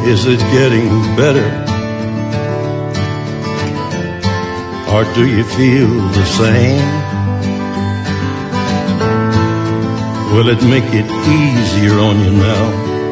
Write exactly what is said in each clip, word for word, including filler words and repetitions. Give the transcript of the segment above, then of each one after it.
Is it getting better? Or do you feel the same? Will it make it easier on you now?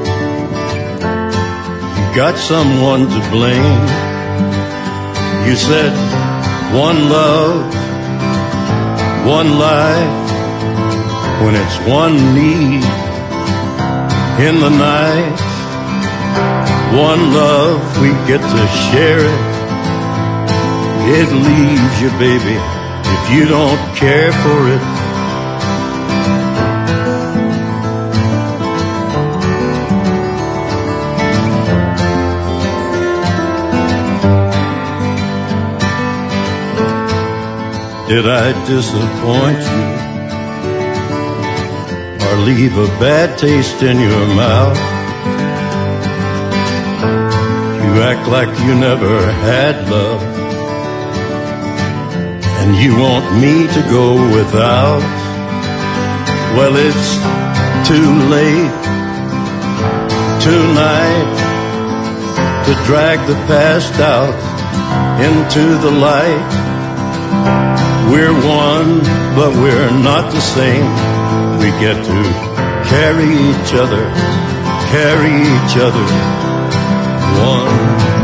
You got someone to blame. You said one love, one life, when it's one need in the night. One love, we get to share it. It leaves you, baby, if you don't care for it. Did I disappoint you or leave a bad taste in your mouth? You act like you never had love, and you want me to go without. Well, it's too late tonight to drag the past out into the light. We're one, but we're not the same. We get to carry each other, carry each other, one.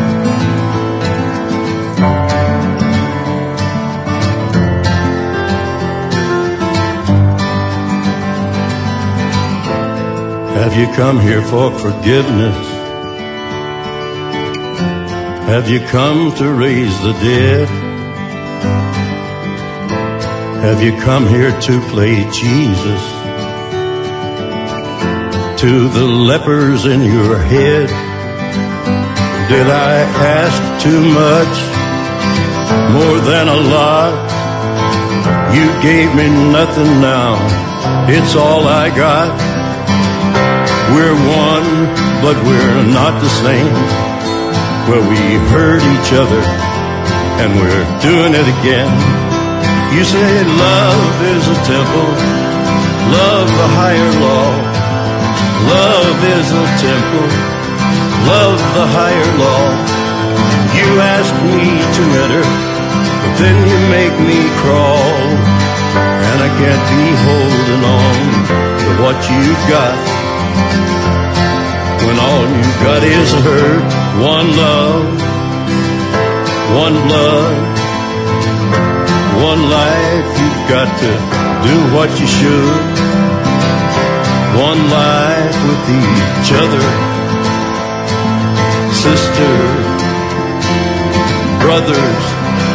Have you come here for forgiveness? Have you come to raise the dead? Have you come here to play Jesus to the lepers in your head? Did I ask too much, more than a lot? You gave me nothing now, it's all I got. We're one, but we're not the same. Well, we hurt each other, and we're doing it again. You say love is a temple, love the higher law. Love is a temple, love the higher law. You ask me to enter, but then you make me crawl. And I can't be holding on to what you've got, when all you've got is hurt. One love, one blood, one life. You've got to do what you should. One life with each other, sisters, brothers.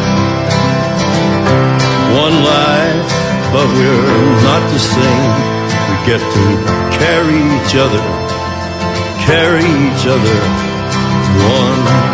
One life, but we're not the same. We get to carry each other, carry each other, one.